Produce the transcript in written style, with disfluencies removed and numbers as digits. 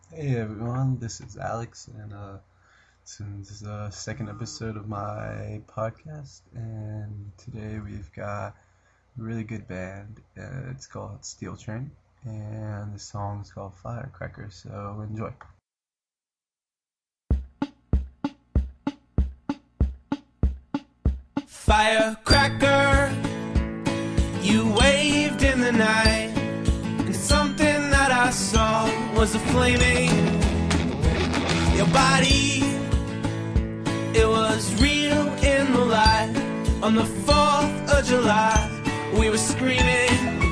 Hey everyone, this is Alex, and this is the second episode of my podcast. And today we've got a really good band. It's called Steel Train, and the song's called Firecracker. So enjoy. Firecracker, you waved in the night, and something that I saw was a flaming. Your body, it was real in the light. On the 4th of July, we were screaming.